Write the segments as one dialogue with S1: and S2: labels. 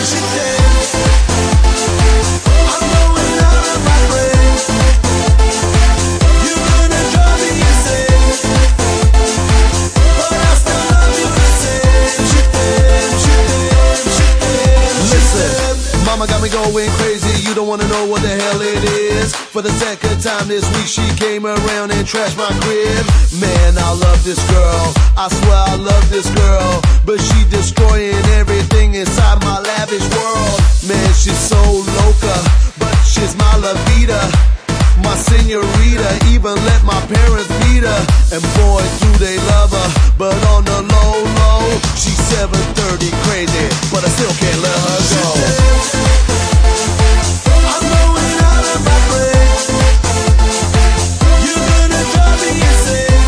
S1: Mama got me going crazy, you don't wanna know what the hell it is. For the second time this week she came around and trashed my crib. Man, I love this girl, I swear I love this girl, but she destroying everything inside my lavish world. Man, she's so loca, but she's my la vida, my senorita. Even let my parents meet her, and boy do they love her. But on the low, she's 730 crazy, but I still can't let her go. I'm going out of my brain. You're gonna drive me insane,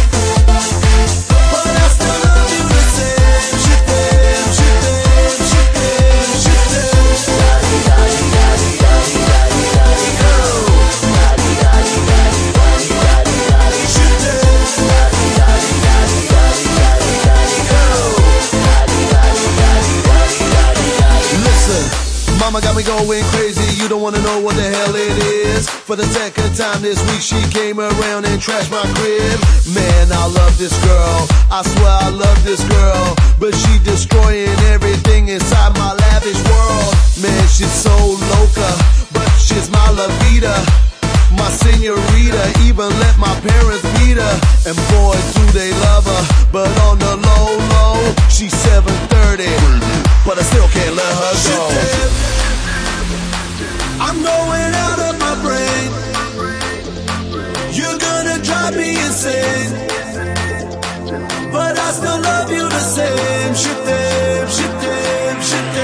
S1: but I still love you the same. Je t'aime, je t'aime, je t'aime, je t'aime. Daddy, daddy, daddy, daddy, daddy, daddy, go. Daddy, daddy, daddy, daddy, daddy, daddy, je t'aime. Daddy, daddy, daddy, daddy, daddy, daddy, go. Daddy, daddy, daddy, daddy, daddy, daddy. Listen, mama got me going crazy, you don't wanna know what the hell it is. For the second time this week she came around and trashed my crib. Man, I love this girl, I swear I love this girl, but she destroying everything inside my lavish world. Man, she's so loca, but she's my la vida, my senorita. Even let my parents meet her, and boy do they love her. But on the low, she's 730, but I still can't let her go. I'm going out of my brain. You're gonna drive me insane, but I still love you the same. Je t'aime, je t'aime, je t'aime.